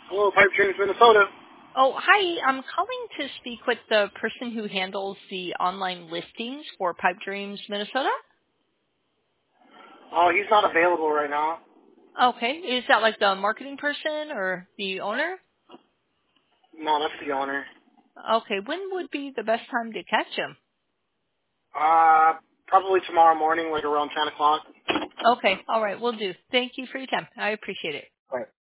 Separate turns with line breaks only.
Hello, Pipe Dreams, Minnesota.
Oh, hi. I'm calling to speak with the person who handles the online listings for Pipe Dreams, Minnesota.
Oh, he's not available right now.
Okay. Is that like the marketing person or the owner?
No, that's the owner.
Okay. When would be the best time to catch him?
Probably tomorrow morning, like around 10 o'clock.
Okay. All right. We'll do. Thank you for your time. I appreciate it.
Right.